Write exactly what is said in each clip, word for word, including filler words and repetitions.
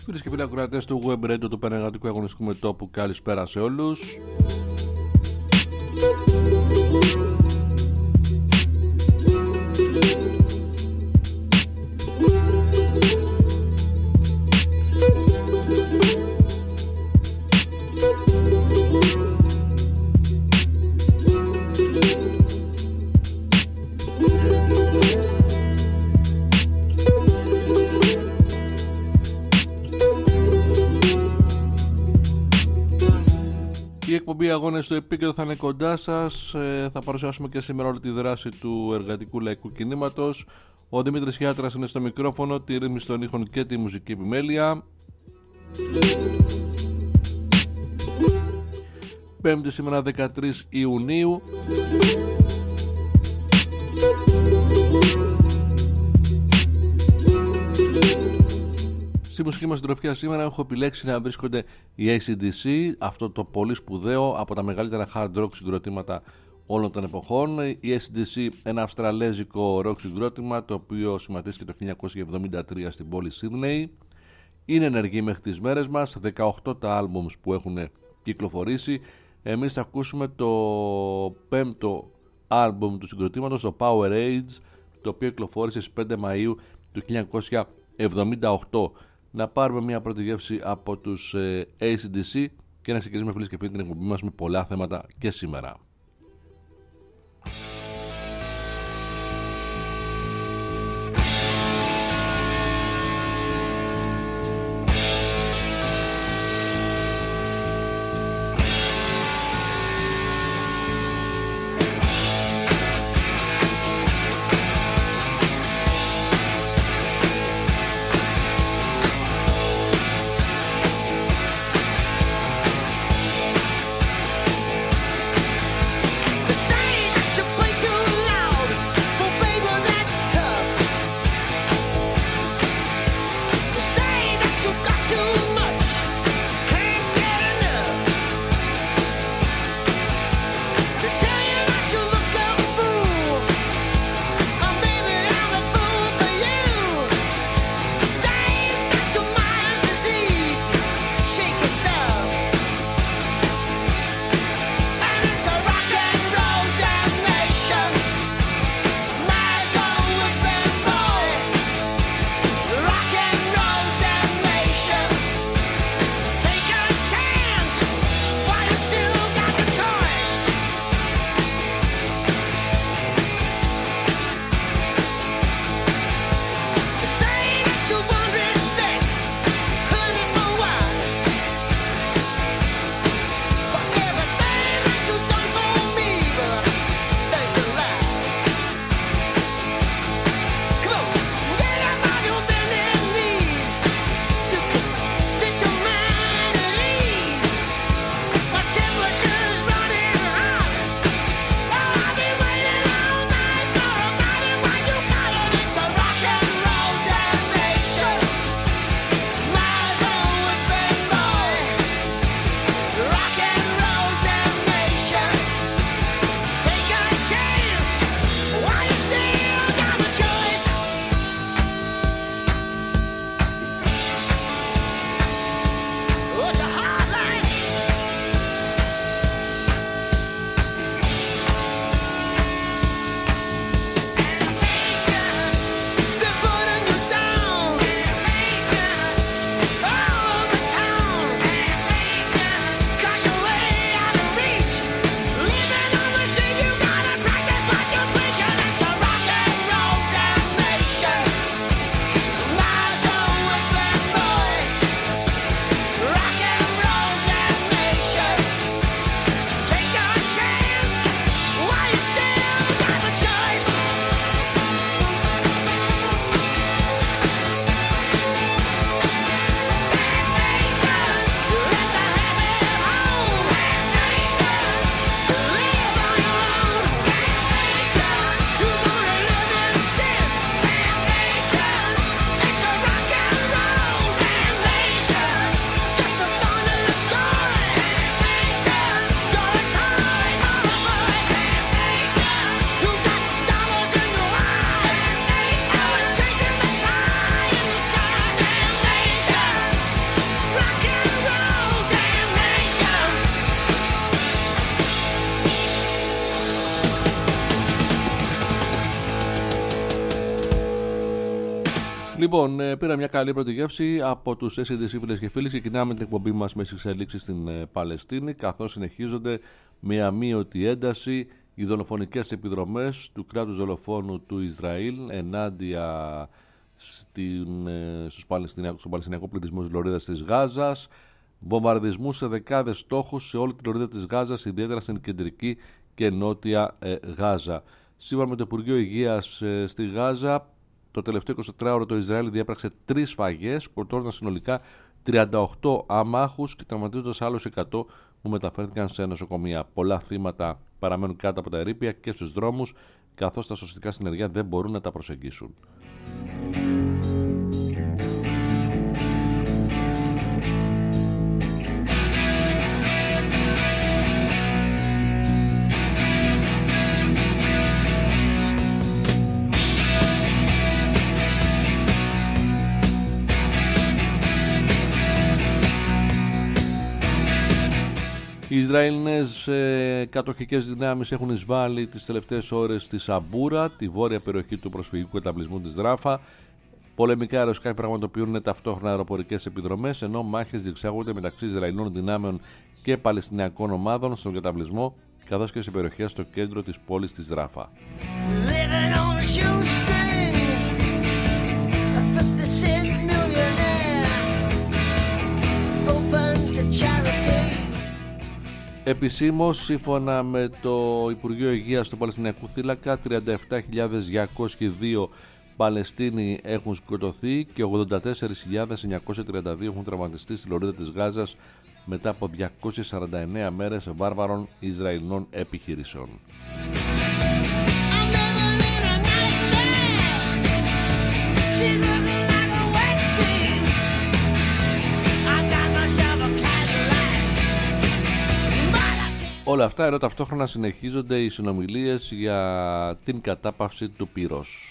Φίλες και φίλοι ακροατές του Web Radio του Πανελλαδικού Αγωνιστικού Μετώπου, καλησπέρα σε όλους. Η εκπομπή Αγώνες στο Επίκεντρο θα είναι κοντά σας. Ε, θα παρουσιάσουμε και σήμερα όλη τη δράση του εργατικού λαϊκού κινήματος. Ο Δημήτρης Χιάτρας είναι στο μικρόφωνο, τη ρύθμιση των ήχων και τη μουσική επιμέλεια. Πέμπτη σήμερα δεκατρείς Ιουνίου. Στη μουσική μας συντροφιά σήμερα έχω επιλέξει να βρίσκονται οι έι σι ντι σι, αυτό το πολύ σπουδαίο από τα μεγαλύτερα hard rock συγκροτήματα όλων των εποχών. Η έι σι ντι σι, ένα αυστραλέζικο rock συγκρότημα το οποίο σχηματίστηκε το χίλια εννιακόσια εβδομήντα τρία στην πόλη Σίδνεϊ. Είναι ενεργοί μέχρι τις μέρες μας, δεκαοκτώ τα άλμπουμς που έχουν κυκλοφορήσει. Εμείς θα ακούσουμε το πέμπτο άλμπουμ του συγκροτήματος, το Power Age, το οποίο κυκλοφόρησε στις πέντε Μαΐου του χίλια εννιακόσια εβδομήντα οκτώ. Να πάρουμε μια πρώτη γεύση από τους ε, έι σι ντι σι και να ξεκινήσουμε, φίλες και φίλοι, την εκπομπή μας με πολλά θέματα και σήμερα. We'll be right back. Λοιπόν, πήρα μια καλή πρώτη γεύση από τους ες ντι σι, φίλες και φίλοι. Ξεκινάμε την εκπομπή μας με τις εξελίξεις στην Παλαιστίνη, καθώς συνεχίζονται με αμείωτη ένταση οι δολοφονικές επιδρομές του κράτους δολοφόνου του Ισραήλ ενάντια στην, στους Παλαιστινιακό, στον Παλαιστινιακό πληθυσμό της Λωρίδας της Γάζας, βομβαρδισμούς σε δεκάδες στόχους σε όλη τη Λωρίδα της Γάζας, ιδιαίτερα στην κεντρική και νότια ε, Γάζα. Σύμφωνα με το Υπουργείο Υγείας ε, στη Γάζα, το τελευταίο εικοσιτετράωρο το Ισραήλ διέπραξε τρεις σφαγές, σκοτώνοντας συνολικά τριάντα οκτώ αμάχους και τραυματίζοντας άλλους εκατό που μεταφέρθηκαν σε νοσοκομεία. Πολλά θύματα παραμένουν κάτω από τα ερείπια και στους δρόμους, καθώς τα σωστικά συνεργεία δεν μπορούν να τα προσεγγίσουν. Οι Ισραηλινές ε, κατοχικές δυνάμεις έχουν εισβάλει τις τελευταίες ώρες στη Σαμπούρα, τη βόρεια περιοχή του προσφυγικού καταβλισμού της Ράφα. Πολεμικά αεροσκάφη πραγματοποιούν ταυτόχρονα αεροπορικές επιδρομές, ενώ μάχες διεξάγονται μεταξύ Ισραηλινών δυνάμεων και Παλαιστινιακών ομάδων στον καταβλισμό, καθώς και σε περιοχές στο κέντρο της πόλης της Ράφα. Επισήμως, σύμφωνα με το Υπουργείο Υγείας του Παλαιστινιακού Θύλακα, τριάντα επτά χιλιάδες διακόσιοι δύο Παλαιστίνοι έχουν σκοτωθεί και ογδόντα τέσσερις χιλιάδες εννιακόσιοι τριάντα δύο έχουν τραυματιστεί στη Λωρίδα της Γάζας μετά από διακόσιες σαράντα εννέα μέρες βάρβαρων Ισραηλινών επιχειρήσεων. Όλα αυτά ενώ ταυτόχρονα συνεχίζονται οι συνομιλίες για την κατάπαυση του πυρός.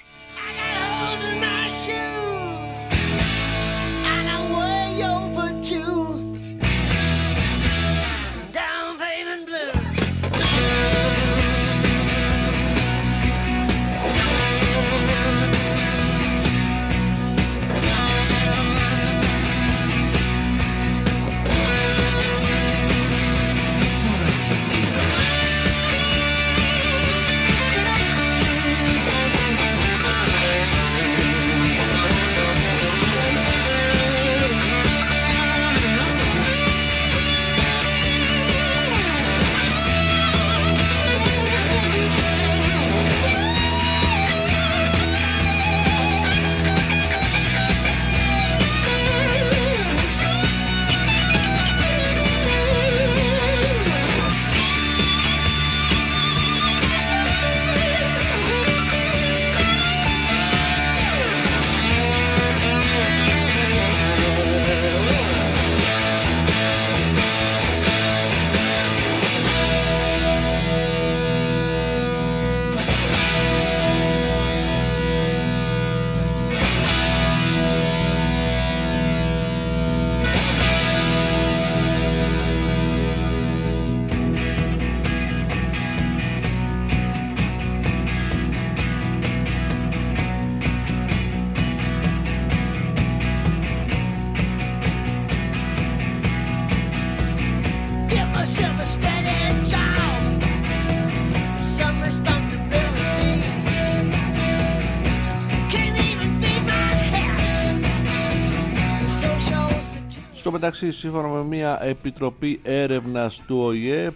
Στο μεταξύ, σύμφωνα με μια επιτροπή έρευνας του Ο Η Ε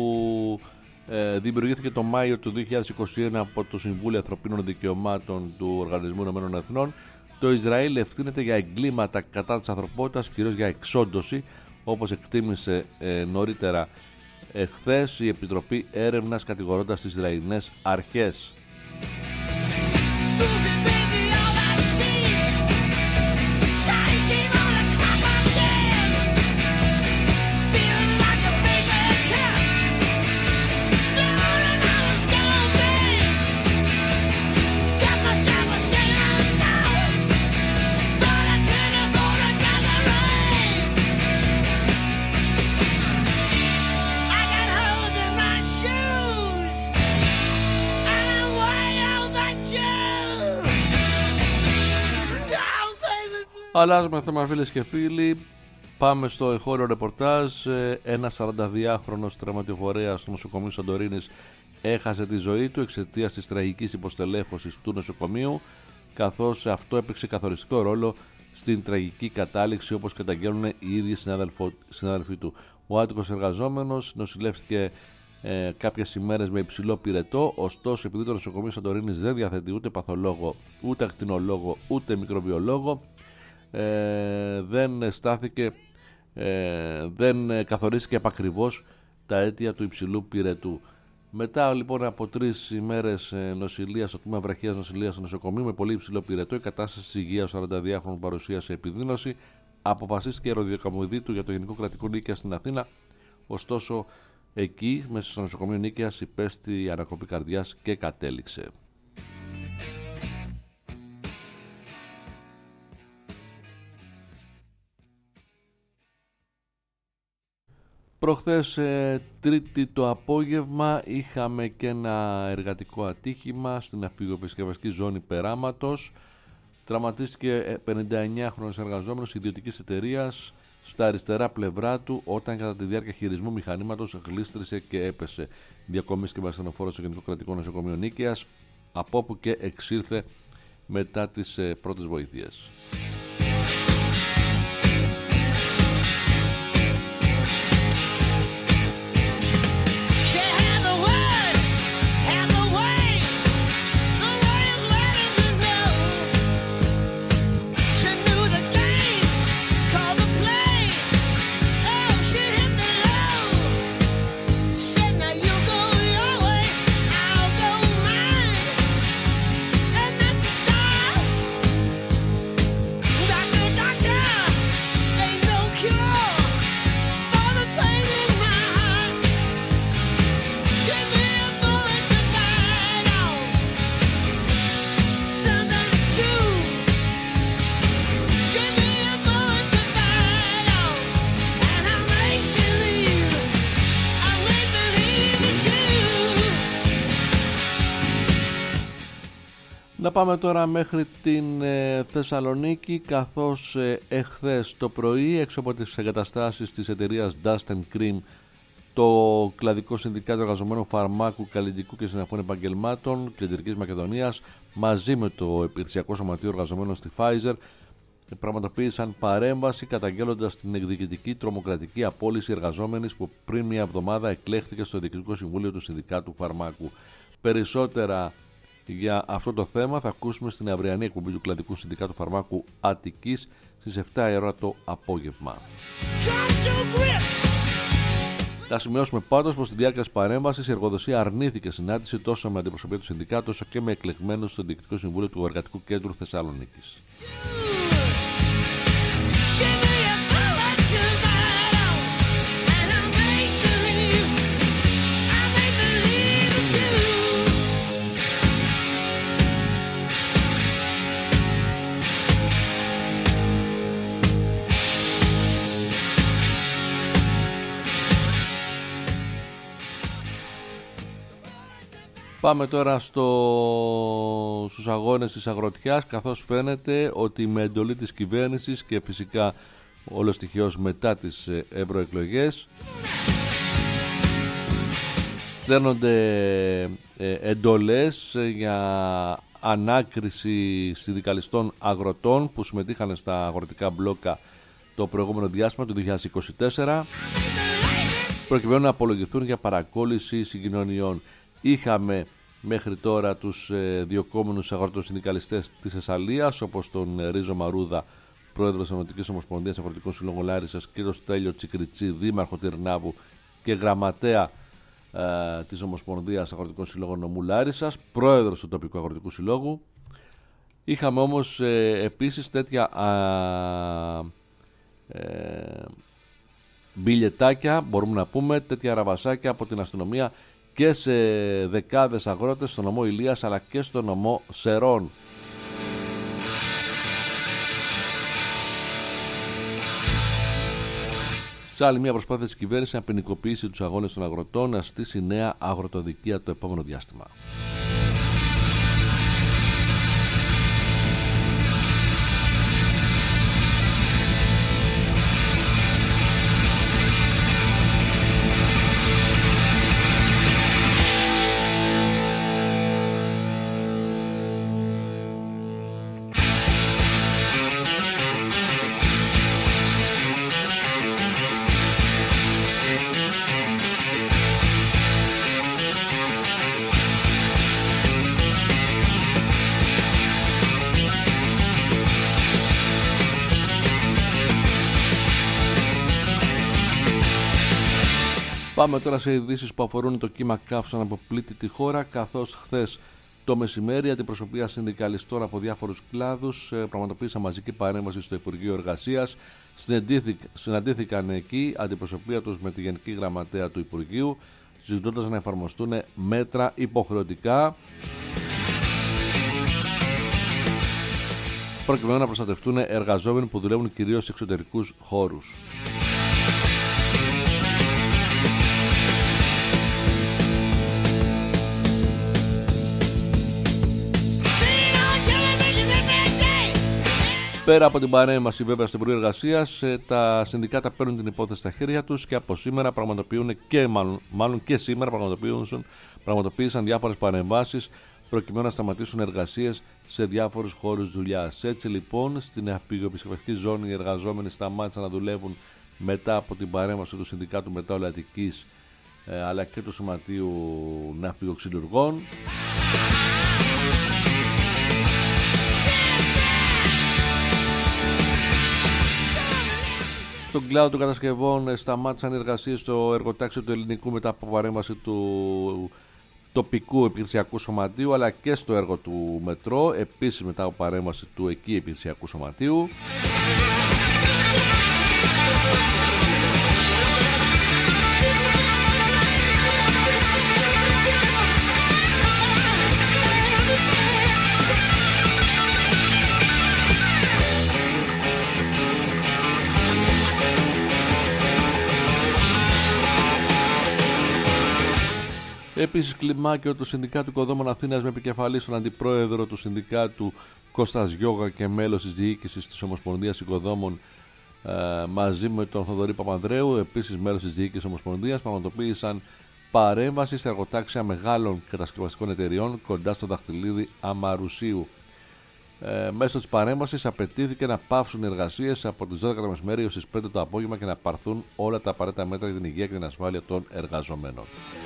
που ε, δημιουργήθηκε το Μάιο του δύο χιλιάδες είκοσι ένα από το Συμβούλιο Ανθρωπίνων Δικαιωμάτων του Οργανισμού Ηνωμένων Εθνών, το Ισραήλ ευθύνεται για εγκλήματα κατά της ανθρωπότητας, κυρίως για εξόντωση, όπως εκτίμησε ε, νωρίτερα εχθές η Επιτροπή Έρευνας, κατηγορώντας τις Ισραηλινές αρχές. Αλλάζουμε θέμα, φίλες και φίλοι. Πάμε στο εγχώριο ρεπορτάζ. Ένας σαρανταδυάχρονος τραυματιοφορέας του νοσοκομείου Σαντορίνης έχασε τη ζωή του εξαιτίας της τραγικής υποστελέχωσης του νοσοκομείου, καθώς αυτό έπαιξε καθοριστικό ρόλο στην τραγική κατάληξη, όπως καταγγέλνουν οι ίδιοι συνάδελφοι του. Ο άτυχος εργαζόμενος νοσηλεύτηκε ε, κάποιες ημέρες με υψηλό πυρετό, ωστόσο επειδή το νοσοκομείο Σαντορίνης δεν διαθέτει ούτε παθολόγο, ούτε ακτινολόγο, ούτε μικροβιολόγο, ε, δεν στάθηκε, ε, δεν καθορίστηκε επακριβώς τα αίτια του υψηλού πυρετού. Μετά λοιπόν από τρεις ημέρες νοσηλεία στο τμήμα βραχίας νοσηλείας στο νοσοκομείο με πολύ υψηλό πυρετό, η κατάσταση της υγείας του σαρανταδυάχρονου παρουσίασε επιδείνωση. Αποφασίστηκε η αεροδιοκαμωδή του για το Γενικό Κρατικό Νίκαια στην Αθήνα, ωστόσο εκεί μέσα στο νοσοκομείο Νίκαιας υπέστη ανακοπή καρδιάς και κατέληξε. Προχθές ε, Τρίτη το απόγευμα είχαμε και ένα εργατικό ατύχημα στην αυπηγοεπισκευαστική ζώνη Περάματος. Τραυματίστηκε πενηνταεννιάχρονος εργαζόμενος ιδιωτικής εταιρείας στα αριστερά πλευρά του όταν κατά τη διάρκεια χειρισμού μηχανήματος γλίστρισε και έπεσε. Διακομίστηκε με ασθενοφόρο στο Γενικό Κρατικό Νοσοκομείο Νίκαιας, από όπου και εξήλθε μετά τις ε, πρώτες βοήθειες. Να πάμε τώρα μέχρι την ε, Θεσσαλονίκη, καθώς ε, εχθές το πρωί έξω από τις εγκαταστάσεις της εταιρείας Dust and Cream, το κλαδικό συνδικάτο εργαζομένων φαρμάκου, καλλιτικού και συναφών επαγγελμάτων Κεντρικής Μακεδονίας μαζί με το Επιχειρησιακό Σωματείο Εργαζομένων στη Pfizer πραγματοποίησαν παρέμβαση καταγγέλλοντας την εκδικητική τρομοκρατική απόλυση εργαζόμενης που πριν μια εβδομάδα εκλέχθηκε στο Διοικητικό Συμβούλιο του Συνδικάτου Φαρμάκου. Περισσότερα για αυτό το θέμα θα ακούσουμε στην αυριανή εκπομπή του Κλαδικού Συνδικάτου Φαρμάκου Αττικής στις επτά η ώρα το απόγευμα. Θα σημειώσουμε πάντως πως στη διάρκεια της παρέμβασης η εργοδοσία αρνήθηκε συνάντηση τόσο με αντιπροσωπεία του Συνδικάτου όσο και με εκλεγμένους στο Διοικητικό Συμβούλιο του Εργατικού Κέντρου Θεσσαλονίκης. Πάμε τώρα στο... στους αγώνες της αγροτιάς, καθώς φαίνεται ότι με εντολή της κυβέρνησης και φυσικά όλο στοιχειώς μετά τις ευρωεκλογές στέλνονται εντολές για ανάκριση συνδικαλιστών αγροτών που συμμετείχαν στα αγροτικά μπλόκα το προηγούμενο διάστημα του δύο χιλιάδες είκοσι τέσσερα προκειμένου να απολογηθούν για παρακόλληση συγκοινωνιών. Είχαμε μέχρι τώρα τους ε, διοκόμενους αγροτοσυνδικαλιστές της Θεσσαλίας, όπως τον ε, Ρίζο Μαρούδα, πρόεδρος της Ενωτικής Ομοσπονδίας Αγροτικών Συλλόγων Λάρισας, κύριο Στέλιο Τσικριτσί, δήμαρχο Τυρνάβου και γραμματέα ε, της Ομοσπονδίας Αγροτικών Συλλόγων Νομού Λάρισας, πρόεδρος του τοπικού αγροτικού συλλόγου. Είχαμε όμως ε, επίσης τέτοια α, ε, μπιλιετάκια, μπορούμε να πούμε, τέτοια ραβασάκια από την αστυνομία και σε δεκάδες αγρότες στο νομό Ηλίας αλλά και στο νομό Σερών. Σε άλλη μια προσπάθεια της κυβέρνησης να ποινικοποιήσει τους αγώνες των αγροτών, να στήσει νέα αγροτοδικεία το επόμενο διάστημα. Πάμε τώρα σε ειδήσεις που αφορούν το κύμα καύσωνα που πλήττει τη χώρα, καθώς χθες το μεσημέρι αντιπροσωπεία συνδικαλιστών από διάφορους κλάδους πραγματοποίησαν μαζική παρέμβαση στο Υπουργείο Εργασίας. Συναντήθηκαν εκεί αντιπροσωπεία τους με τη Γενική Γραμματέα του Υπουργείου, ζητώντας να εφαρμοστούν μέτρα υποχρεωτικά προκειμένου να προστατευτούν εργαζόμενοι που δουλεύουν κυρίως σε εξωτερικούς χώρους. Πέρα από την παρέμβαση βέβαια στο Υπουργείο Εργασίας, τα συνδικάτα παίρνουν την υπόθεση στα χέρια τους και από σήμερα πραγματοποιούν και μάλλον, μάλλον και σήμερα πραγματοποιήσαν, πραγματοποίησαν διάφορες παρεμβάσεις προκειμένου να σταματήσουν εργασίες σε διάφορους χώρους δουλειάς. Έτσι λοιπόν, στην απειγοεπισκεπτική ζώνη οι εργαζόμενοι σταμάτησαν να δουλεύουν μετά από την παρέμβαση του Συνδικάτου Μεταολατικής ε, αλλά και του Σωματείου Ναυπηγοξυλουργών. Στον κλάδο των κατασκευών σταμάτησαν οι εργασίες στο εργοτάξιο του Ελληνικού μετά από παρέμβαση του τοπικού επιχειρησιακού σωματείου, αλλά και στο έργο του Μετρό, επίσης μετά από παρέμβαση του εκεί επιχειρησιακού σωματείου. Επίσης, κλιμάκιο του Συνδικάτου Οικοδόμων Αθήνας με επικεφαλής τον αντιπρόεδρο του Συνδικάτου Κώστας Γιώγα και μέλος της διοίκησης της Ομοσπονδίας Οικοδόμων ε, μαζί με τον Θοδωρή Παπανδρέου, επίσης μέλος της διοίκησης Ομοσπονδίας, πραγματοποίησαν παρέμβαση στα εργοτάξια μεγάλων κατασκευαστικών εταιριών κοντά στο δαχτυλίδι Αμαρουσίου. Ε, μέσω της παρέμβασης απαιτήθηκε να πάυσουν οι εργασίες από τις δώδεκα το μεσημέρι έως τις πέντε το απόγευμα και να πάρθουν όλα τα απαραίτητα μέτρα για την υγεία και την ασφάλεια των εργαζομένων.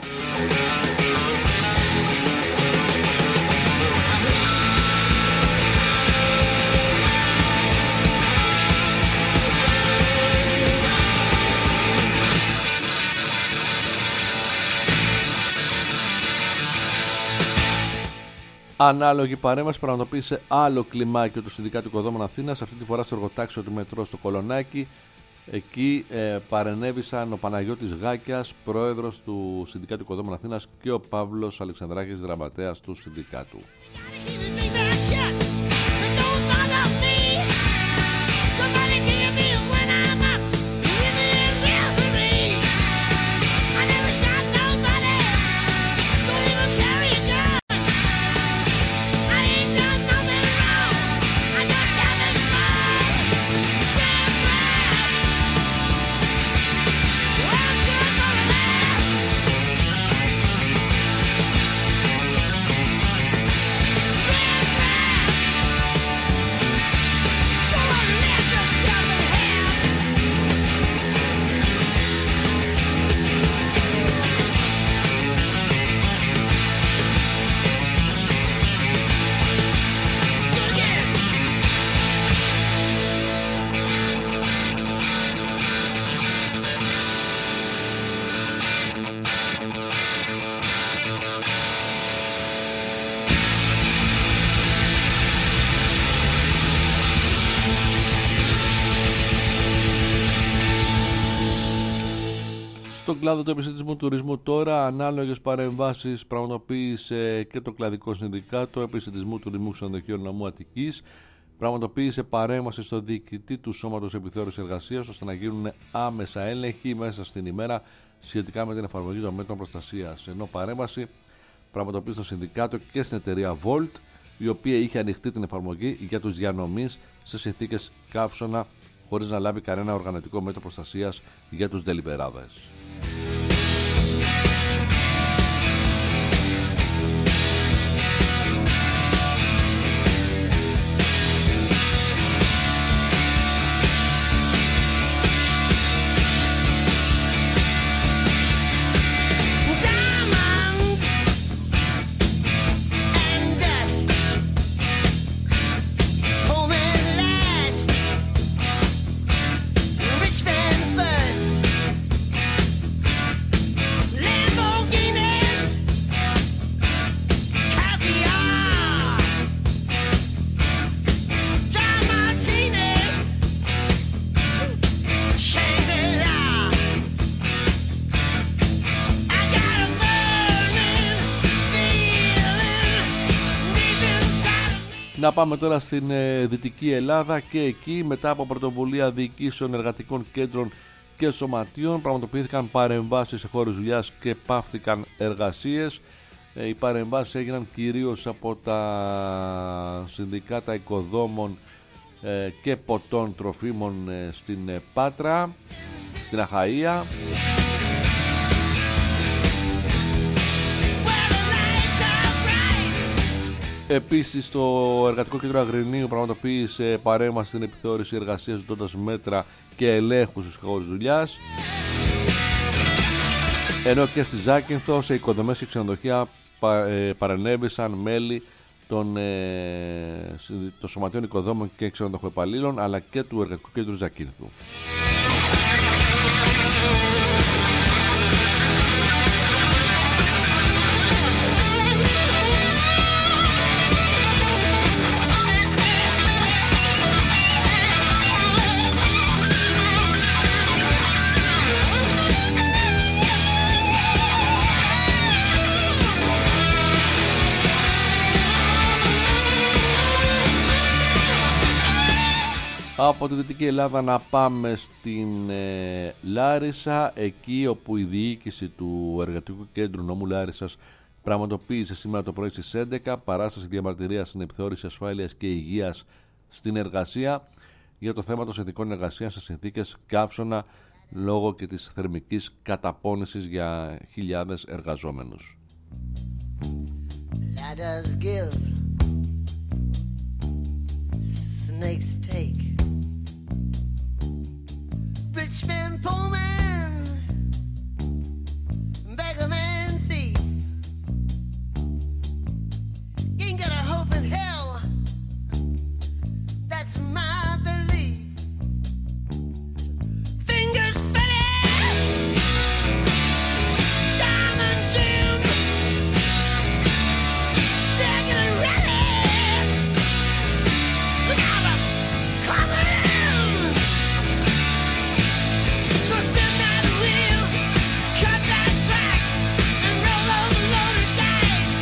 Ανάλογη παρέμβαση πραγματοποίησε άλλο κλιμάκιο του Συνδικάτου Οικοδόμων Αθήνας, αυτή τη φορά στο εργοτάξιο του Μετρό στο Κολονάκι. Εκεί ε, παρενέβησαν ο Παναγιώτης Γάκιας, πρόεδρος του Συνδικάτου Οικοδόμων Αθήνας, και ο Παύλος Αλεξανδράκης, γραμματέας του Συνδικάτου. Στον κλάδο του επιστημισμού τουρισμού τώρα, ανάλογες παρεμβάσεις πραγματοποίησε και το κλαδικό συνδικάτο επιστημισμού τουρισμού ξενοδοχείων Νομού Αττικής. Πραγματοποίησε παρέμβαση στο διοικητή του Σώματος Επιθεώρησης Εργασίας ώστε να γίνουν άμεσα έλεγχοι μέσα στην ημέρα σχετικά με την εφαρμογή των μέτρων προστασίας. Ενώ παρέμβαση πραγματοποίησε το συνδικάτο και στην εταιρεία Volt, η οποία είχε ανοιχτεί την εφαρμογή για τους διανομείς σε συνθήκες καύσωνα χωρίς να λάβει κανένα οργανωτικό μέτρο προστασίας για τους δελιβεράδες. Να πάμε τώρα στην ε, Δυτική Ελλάδα, και εκεί μετά από πρωτοβουλία διοικήσεων εργατικών κέντρων και σωματείων πραγματοποιήθηκαν παρεμβάσεις σε χώρους δουλειάς και πάυθηκαν εργασίες. Ε, οι παρεμβάσεις έγιναν κυρίως από τα συνδικάτα οικοδόμων ε, και ποτών τροφίμων ε, στην ε, Πάτρα, στην Αχαΐα. Επίσης, το Εργατικό Κέντρο Αγρινίου πραγματοποίησε παρέμβαση στην επιθεώρηση εργασίας, ζητώντας μέτρα και ελέγχους στους χώρους δουλειάς. Ενώ και στη Ζάκυνθο, σε οικοδομές και ξενοδοχεία παρενέβησαν μέλη των, ε, των Σωματείων Οικοδόμων και Ξενοδοχοϊπαλλήλων, αλλά και του Εργατικού Κέντρου Ζακύνθου. Από τη Δυτική Ελλάδα να πάμε στην ε, Λάρισα, εκεί όπου η διοίκηση του Εργατικού Κέντρου Νομού Λάρισσας πραγματοποίησε σήμερα το πρωί στις έντεκα παράσταση διαμαρτυρίας στην επιθεώρηση ασφάλειας και υγείας στην εργασία για το θέμα των συνθηκών εργασίας σε συνθήκες καύσωνα λόγω και της θερμικής καταπώνησης για χιλιάδες εργαζόμενους. Let us give. Snakes take. Rich man, poor man, beggar man, thief. You ain't got a hope in hell. That's my belief. Fingers fitted, diamond Jim, they're getting ready. Look out, I'm coming. So spin that wheel, cut that back, and roll those loaded dice.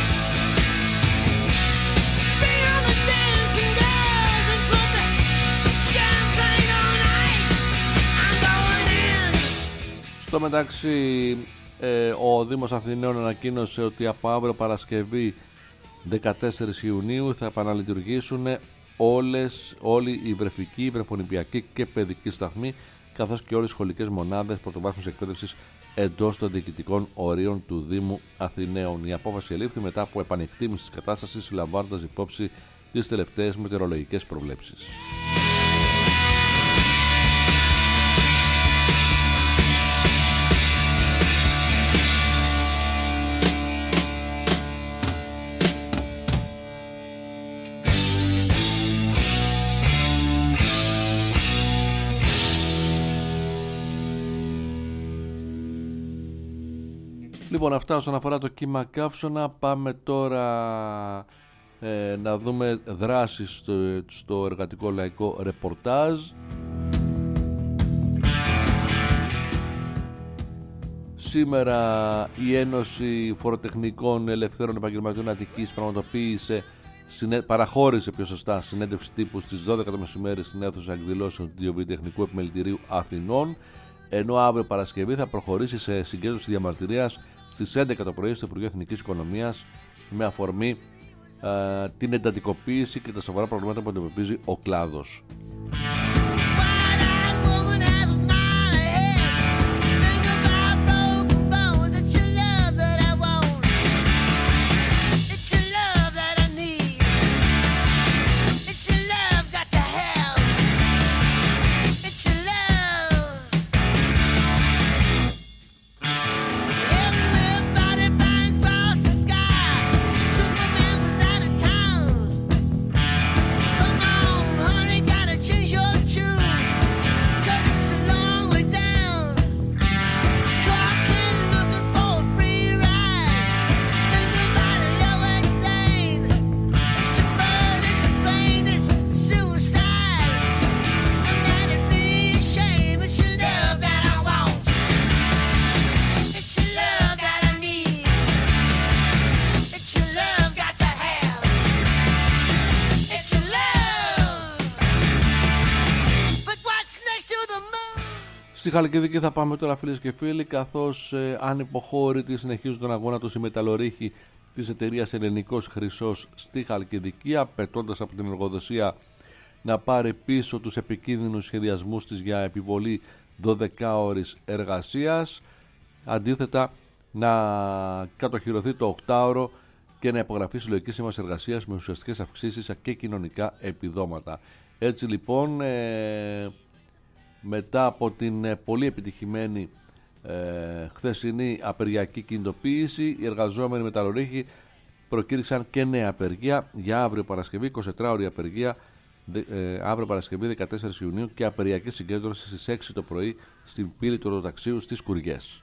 Bring on the dancing girls and put the champagne on ice. I'm going in. Στο μεταξύ, ε, ο Δήμος Αθηναίων ανακοίνωσε ότι από αύριο Παρασκευή δεκατέσσερις Ιουνίου θα επαναλειτουργήσουν όλες, όλοι οι βρεφικοί, βρεφονηπιακοί και παιδικοί σταθμοί, καθώς και όλες οι σχολικές μονάδες πρωτοβάθμιας εκπαίδευσης εντός των διοικητικών ορίων του Δήμου Αθηναίων. Η απόφαση ελήφθη μετά από επανεκτίμηση της κατάστασης, λαμβάνοντας υπόψη τις τελευταίες μετεωρολογικές προβλέψεις. Λοιπόν, αυτά όσον αφορά το κύμα καύσωνα. Πάμε τώρα ε, να δούμε δράσεις στο, στο εργατικό λαϊκό ρεπορτάζ. Σήμερα η Ένωση Φοροτεχνικών Ελευθέρων Επαγγελματιών Αττικής πραγματοποίησε, συνέ, παραχώρησε πιο σωστά συνέντευξη τύπου στις δώδεκα το μεσημέρι στην αίθουσα εκδηλώσεων του Βιοτεχνικού Επιμελητηρίου Αθηνών, ενώ αύριο Παρασκευή θα προχωρήσει σε συγκέντρωση διαμαρτυρίας στις έντεκα το πρωί στο Υπουργείο Εθνικής Οικονομίας με αφορμή ε, την εντατικοποίηση και τα σοβαρά προβλήματα που αντιμετωπίζει ο κλάδος. Change your Στη Χαλκιδική θα πάμε τώρα, φίλες και φίλοι, καθώς ε, ανυποχώρητοι συνεχίζουν τον αγώνα τους οι μεταλλορύχοι της εταιρείας Ελληνικός Χρυσός στη Χαλκιδική, απαιτώντας από την εργοδοσία να πάρει πίσω τους επικίνδυνους σχεδιασμούς της για επιβολή δωδεκάωρης εργασίας, αντίθετα να κατοχυρωθεί το οκτάωρο και να υπογραφεί συλλογική σύμβαση εργασίας με ουσιαστικές αυξήσεις και κοινωνικά επιδόματα. Έτσι λοιπόν, ε, μετά από την ε, πολύ επιτυχημένη ε, χθεσινή απεργιακή κινητοποίηση, οι εργαζόμενοι μεταλλορύχοι προκήρυξαν και νέα απεργία για αύριο Παρασκευή, εικοσιτετράωρη απεργία, ε, αύριο Παρασκευή δεκατέσσερις Ιουνίου, και απεργιακή συγκέντρωση στις έξι το πρωί στην πύλη του Ρωταξίου στις Κουριές.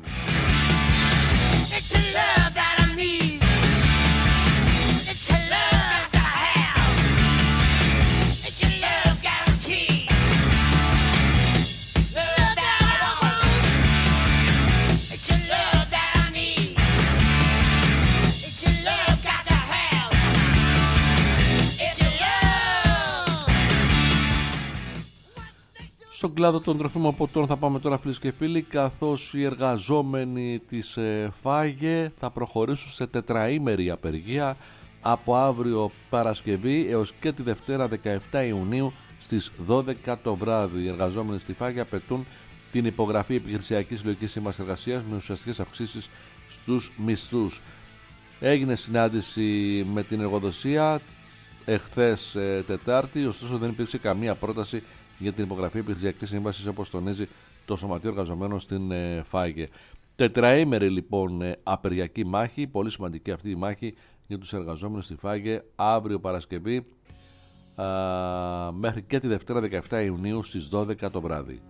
Στον κλάδο των τροφίμων ποτών θα πάμε τώρα, φίλες και φίλοι, καθώς οι εργαζόμενοι της ε, ΦΑΓΕ θα προχωρήσουν σε τετραήμερη απεργία από αύριο Παρασκευή έως και τη Δευτέρα δεκαεπτά Ιουνίου στις δώδεκα το βράδυ. Οι εργαζόμενοι στη ΦΑΓΕ απαιτούν την υπογραφή επιχειρησιακής συλλογικής σύμβασης εργασίας με ουσιαστικές αυξήσεις στους μισθούς. Έγινε συνάντηση με την εργοδοσία εχθές ε, Τετάρτη, ωστόσο δεν υπήρξε καμία πρόταση για την υπογραφή επιχειρησιακής σύμβασης, όπως τονίζει το Σωματείο Εργαζομένων στην ε, ΦΑΓΕ. Τετραήμερη λοιπόν ε, απεργιακή μάχη, πολύ σημαντική αυτή η μάχη για τους εργαζόμενους στη ΦΑΓΕ, αύριο Παρασκευή α, μέχρι και τη Δευτέρα δεκαεπτά Ιουνίου στις δώδεκα το βράδυ.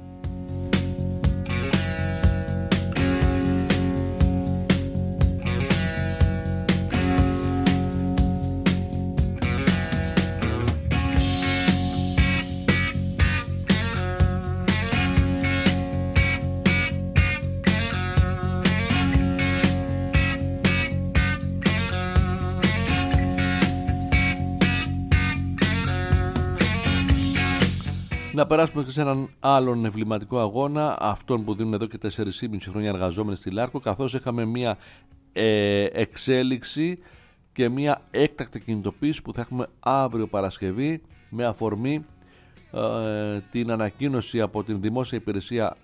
Να περάσουμε και σε έναν άλλον εμβληματικό αγώνα, αυτόν που δίνουν εδώ και τέσσερα και μισό χρόνια εργαζόμενοι στη Λάρκο, καθώς είχαμε μια ε, εξέλιξη και μια έκτακτη κινητοποίηση που θα έχουμε αύριο Παρασκευή, με αφορμή ε, την ανακοίνωση από την Δημόσια Υπηρεσία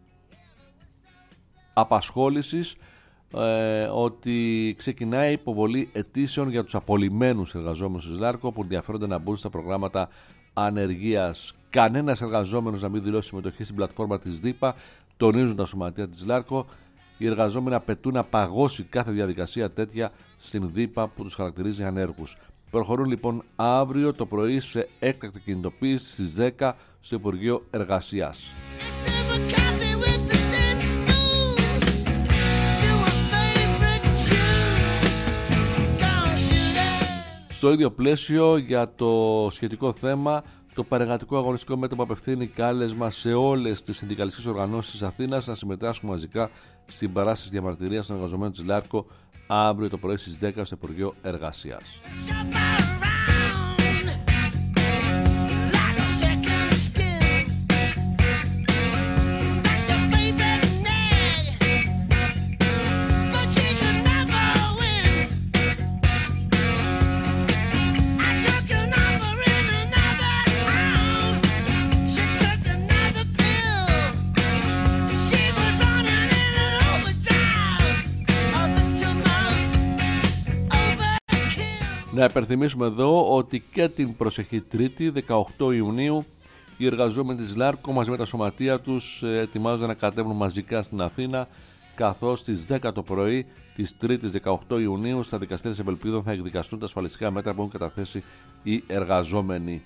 Απασχόλησης ε, ότι ξεκινάει η υποβολή αιτήσεων για τους απολυμμένους εργαζόμενους της Λάρκο που ενδιαφέρονται να μπουν στα προγράμματα ανεργίας. Κανένας εργαζόμενος να μην δηλώσει συμμετοχή στην πλατφόρμα της ΔΥΠΑ, τονίζουν τα σωματεία της Λάρκο. Οι εργαζόμενοι απαιτούν να παγώσει κάθε διαδικασία τέτοια στην ΔΥΠΑ που τους χαρακτηρίζει ανέργους. Προχωρούν λοιπόν αύριο το πρωί σε έκτακτη κινητοποίηση στις δέκα στο Υπουργείο Εργασίας. Στο ίδιο πλαίσιο, για το σχετικό θέμα, το Παρεργατικό Αγωνιστικό Μέτωπο απευθύνει κάλεσμα σε όλες τις συνδικαλιστικές οργανώσεις της Αθήνας να συμμετάσχουν μαζικά στην παράσταση διαμαρτυρίας των εργαζομένων της Λάρκο αύριο το πρωί στις δέκα στο Υπουργείο Εργασίας. Να υπενθυμίσουμε εδώ ότι και την προσεχή Τρίτη, δεκαοκτώ Ιουνίου, οι εργαζόμενοι της Λάρκο μαζί με τα σωματεία τους ετοιμάζονται να κατέβουν μαζικά στην Αθήνα, καθώς στις δέκα το πρωί της Τρίτης δεκαοκτώ Ιουνίου στα δικαστήρια Ευελπίδων θα εκδικαστούν τα ασφαλιστικά μέτρα που έχουν καταθέσει οι εργαζόμενοι.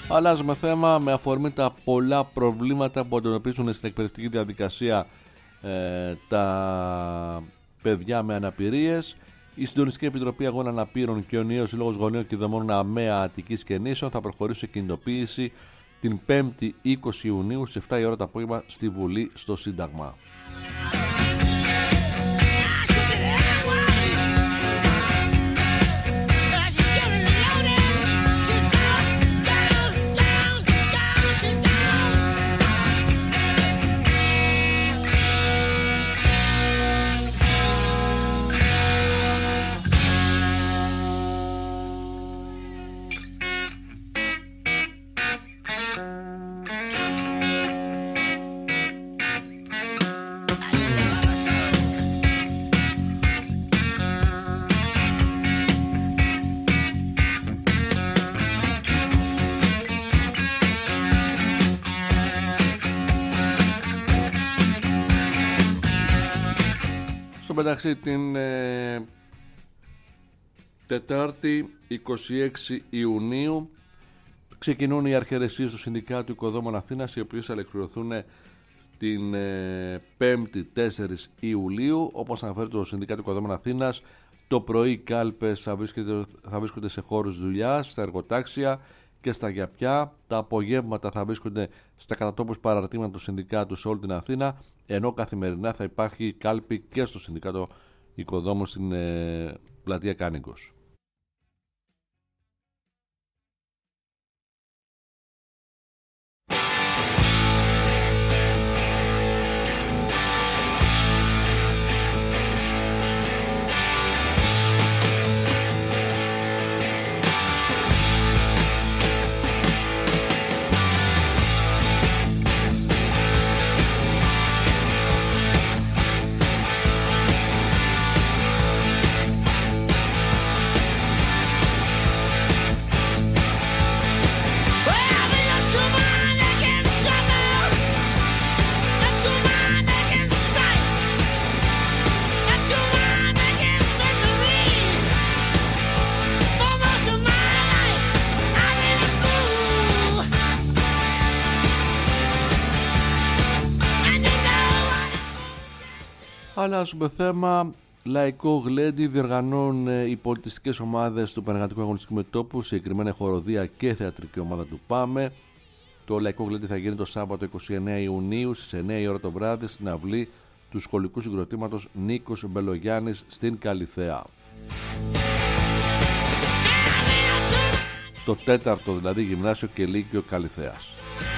Αλλάζουμε θέμα με αφορμή τα πολλά προβλήματα που αντιμετωπίζουν στην εκπαιδευτική διαδικασία ε, τα παιδιά με αναπηρίες. Η Συντονιστική Επιτροπή Αγώνων Αναπήρων και ο Ενιαίος Σύλλογος Γονέων και Δομών ΑΜΕΑ Αττικής και Νήσων θα προχωρήσει σε κινητοποίηση την πέμπτη είκοσι Ιουνίου στις επτά η ώρα το απόγευμα στη Βουλή στο Σύνταγμα. Εντάξει, την ε, Τετάρτη είκοσι έξι Ιουνίου ξεκινούν οι αρχαιρεσίες του Συνδικάτου Οικοδόμων Αθήνας, οι οποίες θα ολοκληρωθούν την ε, Πέμπτη τέσσερις Ιουλίου. Όπως αναφέρει το Συνδικάτο Οικοδόμων Αθήνας, το πρωί οι κάλπες θα, θα βρίσκονται σε χώρους δουλειάς, στα εργοτάξια και στα γιαπιά. Τα απογεύματα θα βρίσκονται στα κατατόπους παραρτήματα του Συνδικάτου σε όλη την Αθήνα, ενώ καθημερινά θα υπάρχει κάλπη και στο Συνδικάτο Οικοδόμων στην ε, πλατεία Κάνικος. Αλλάζουμε θέμα. Λαϊκό γλέντι διοργανώνουν οι πολιτιστικές ομάδες του Πανεργατικού Αγωνιστικού Μετώπου, συγκεκριμένα χοροδία και θεατρική ομάδα του ΠΑΜΕ. Το Λαϊκό γλέντι θα γίνει το Σάββατο είκοσι εννέα Ιουνίου στις εννέα η ώρα το βράδυ στην αυλή του σχολικού συγκροτήματος Νίκος Μπελογιάννης στην Καλιθέα. Στο τέταρτο δηλαδή γυμνάσιο και λύκειο Καλιθέας.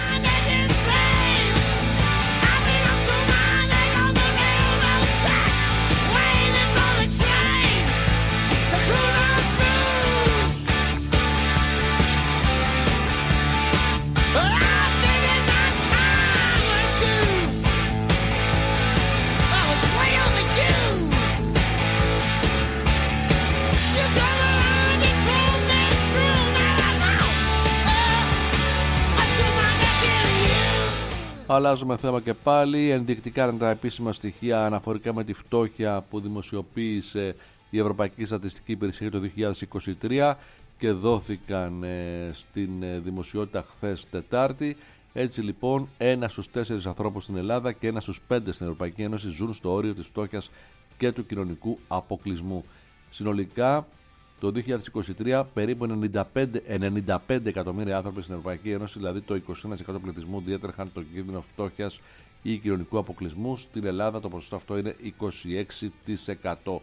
Αλλάζουμε θέμα και πάλι. Ενδεικτικά είναι τα επίσημα στοιχεία αναφορικά με τη φτώχεια που δημοσιοποίησε η Ευρωπαϊκή Στατιστική Υπηρεσία το δύο χιλιάδες είκοσι τρία και δόθηκαν ε, στην ε, δημοσιότητα χθες Τετάρτη. Έτσι λοιπόν, ένα στους τέσσερις ανθρώπους στην Ελλάδα και ένα στους πέντε στην Ευρωπαϊκή Ένωση ζουν στο όριο της φτώχειας και του κοινωνικού αποκλεισμού. Συνολικά, το δύο χιλιάδες είκοσι τρία περίπου ενενήντα πέντε εκατομμύρια άνθρωποι στην Ευρωπαϊκή Ένωση, δηλαδή το είκοσι ένα τοις εκατό πληθυσμού, διέτρεχαν τον κίνδυνο φτώχειας ή κοινωνικού αποκλεισμού. Στην Ελλάδα το ποσοστό αυτό είναι είκοσι έξι τοις εκατό.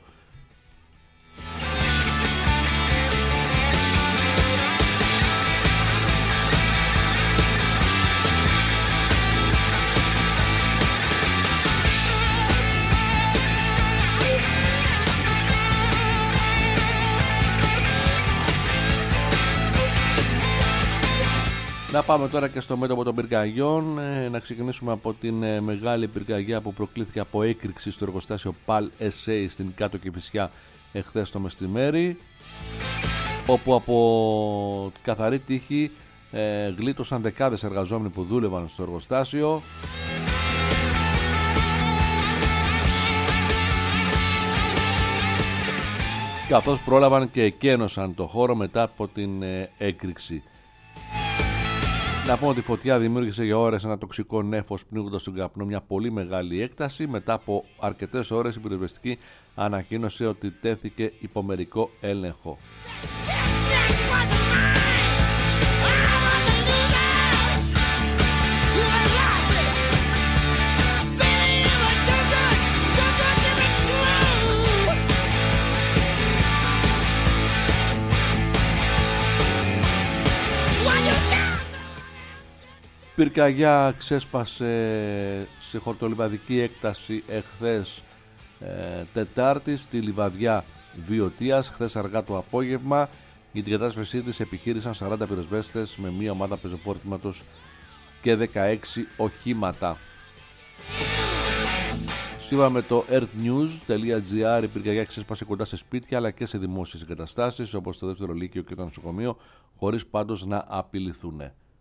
Να πάμε τώρα και στο μέτωπο των πυρκαγιών. Ε, να ξεκινήσουμε από την ε, μεγάλη πυρκαγιά που προκλήθηκε από έκρηξη στο εργοστάσιο Παλ ες έι στην Κάτω Κηφισιά εχθές το μεσημέρι, όπου από καθαρή τύχη ε, γλίτωσαν δεκάδες εργαζόμενοι που δούλευαν στο εργοστάσιο. Καθώς πρόλαβαν και εκένωσαν το χώρο μετά από την ε, έκρηξη. Να πούμε ότι η φωτιά δημιούργησε για ώρες ένα τοξικό νέφος πνίγοντας στον καπνό μια πολύ μεγάλη έκταση. Μετά από αρκετές ώρες η πυροσβεστική ανακοίνωσε ότι τέθηκε υπό μερικό έλεγχο. Πυρκαγιά ξέσπασε σε χορτολιβαδική έκταση εχθές ε, Τετάρτη στη λιβαδιά Βιωτίας. Χθες αργά το απόγευμα για την κατάσβεσή της επιχείρησαν σαράντα πυροσβέστες με μία ομάδα πεζοπόρτηματος και δεκαέξι οχήματα. Σύμφωνα με το earthnews.gr, η πυρκαγιά ξέσπασε κοντά σε σπίτια αλλά και σε δημόσιες εγκαταστάσεις όπως το δεύτερο λύκειο και το νοσοκομείο, χωρίς πάντως να απειληθούν.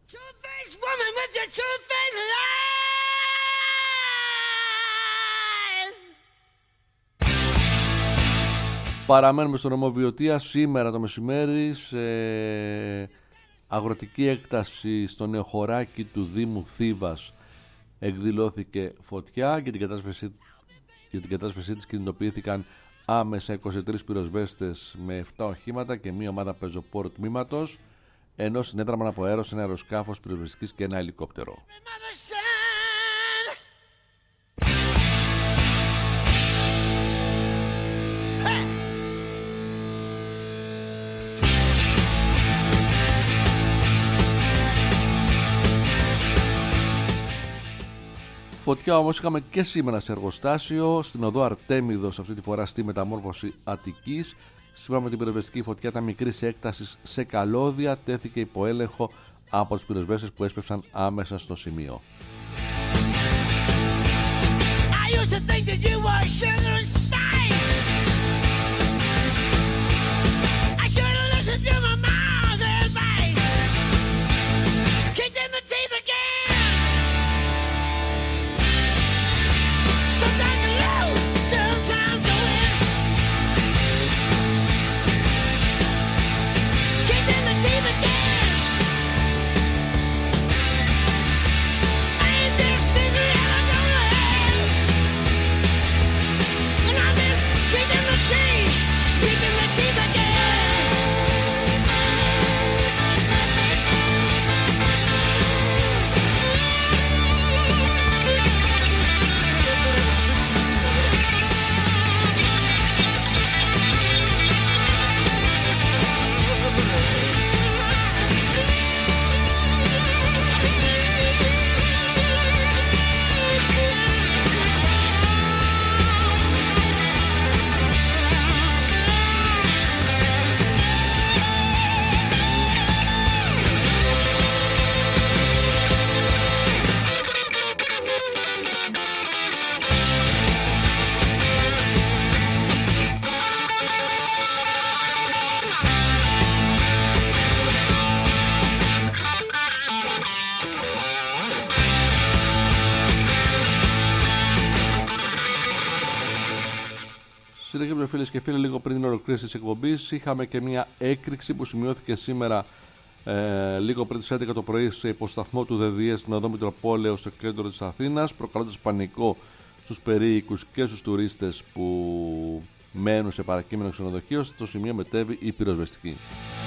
Παραμένουμε στο νομό Βιωτία. Σήμερα το μεσημέρι σε αγροτική έκταση στο νεοχωράκι του Δήμου Θήβας εκδηλώθηκε φωτιά. Για την κατάσβεσή, για την κατάσβεσή της κινητοποιήθηκαν άμεσα είκοσι τρεις πυροσβέστες με επτά οχήματα και μία ομάδα πεζοπόρου τμήματος, ενώ συνέδραμαν από αέρος ένα αεροσκάφος πυροσβεστικής και ένα ελικόπτερο. Φωτιά όμως είχαμε και σήμερα σε εργοστάσιο στην οδό Αρτέμιδος, αυτή τη φορά στη μεταμόρφωση Αττικής. Σύμφωνα με την πυροσβεστική, φωτιά ήταν μικρής έκτασης σε καλώδια, τέθηκε υπό έλεγχο από τους πυροσβέστες που έσπευσαν άμεσα στο σημείο. Συνεχίζουμε φίλες και φίλοι, λίγο πριν την ολοκλήρωση της εκπομπής είχαμε και μια έκρηξη που σημειώθηκε σήμερα ε, λίγο πριν τις έντεκα το πρωί σε υποσταθμό του ΔΔΕ στην οδό Μητροπόλεως στο κέντρο της Αθήνας, προκαλώντας πανικό στους περίοικους και στους τουρίστες που μένουν σε παρακείμενο ξενοδοχείο. Στο σημείο μετέβη η πυροσβεστική.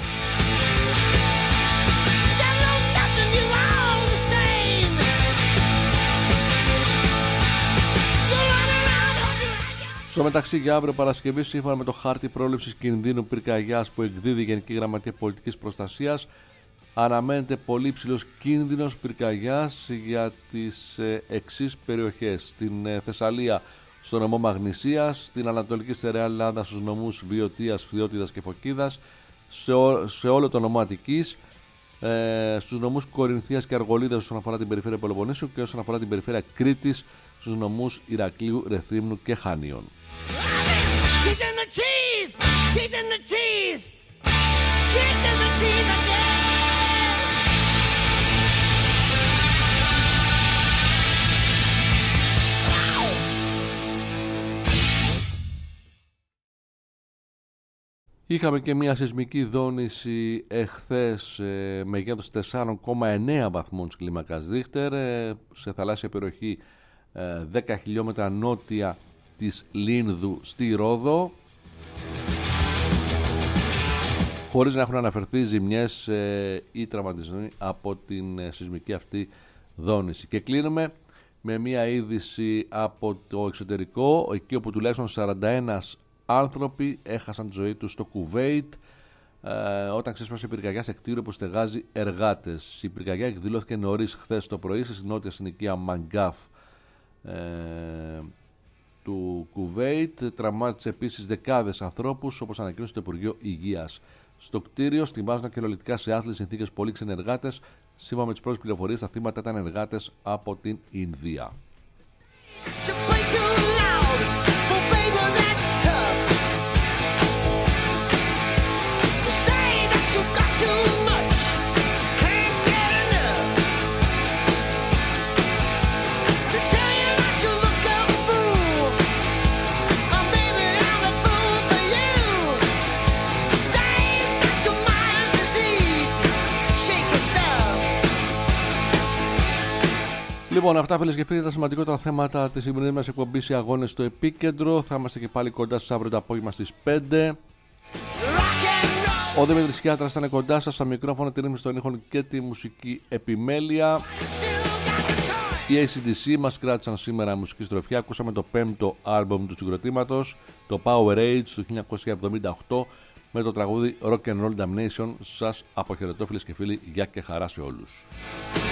Στο μεταξύ, για αύριο Παρασκευή, σύμφωνα με το χάρτη πρόληψης κινδύνου πυρκαγιάς που εκδίδει η Γενική Γραμματεία Πολιτικής Προστασίας, αναμένεται πολύ υψηλός κίνδυνος πυρκαγιάς για τις ε, εξής περιοχές: στην ε, Θεσσαλία, στο νομό Μαγνησίας, στην Ανατολική Στερεά Ελλάδα, στους νομούς Βιωτίας, Φθιώτιδας και Φωκίδας, σε, ό, σε όλο το νομό Αττικής, ε, στους νομούς Κορινθίας και Αργολίδας όσον αφορά την περιφέρεια Πελοποννήσου και όσον αφορά την περιφέρεια Κρήτης στους νομούς Ηρακλείου, Ρεθύμνου και Χανίων. Είχαμε και μια σεισμική δόνηση εχθές ε, μεγέθους τέσσερα κόμμα εννέα βαθμών κλίμακας Ρίχτερ ε, σε θαλάσσια περιοχή ε, δέκα χιλιόμετρα νότια της Λίνδου στη Ρόδο, χωρίς να έχουν αναφερθεί ζημιές ε, ή τραυματισμοί από την ε, σεισμική αυτή δόνηση. Και κλείνουμε με μια είδηση από το εξωτερικό, εκεί όπου τουλάχιστον σαράντα ένα άνθρωποι έχασαν τη ζωή τους στο Κουβέιτ ε, όταν ξέσπασε πυρκαγιά σε κτίριο που στεγάζει εργάτες. Η πυρκαγιά εκδηλώθηκε νωρίς χθες το πρωί στη νότια συνοικία Μαγκάφ ε, του Κουβέιτ. Τραυμάτισε επίσης δεκάδες ανθρώπους, όπως ανακοίνωσε το Υπουργείο Υγείας. Στο κτίριο στιμάζονταν κυριολεκτικά σε άθλιες συνθήκες πολλοί ξενεργάτες. Σύμφωνα με τις πρώτες πληροφορίες, τα θύματα ήταν εργάτες από την Ινδία. Λοιπόν, αυτά φίλες και φίλοι, τα σημαντικότερα θέματα της σημερινής μας εκπομπής, οι αγώνες στο επίκεντρο. Θα είμαστε και πάλι κοντά σας αύριο το απόγευμα στις πέντε. Ο Δημήτρης Χιάτρας ήταν κοντά σας, στο μικρόφωνο, τη ρύθμιση των ήχων και τη μουσική επιμέλεια. Οι έι σι ντι σι μας κράτησαν σήμερα μουσική στροφιά. Ακούσαμε το πέμπτο άλμπομ του συγκροτήματος, το Power Age του χίλια εννιακόσια εβδομήντα οκτώ, με το τραγούδι Rock and Roll Damnation. Σας αποχαιρετώ φίλες και φίλοι, γεια και χαρά σε όλους.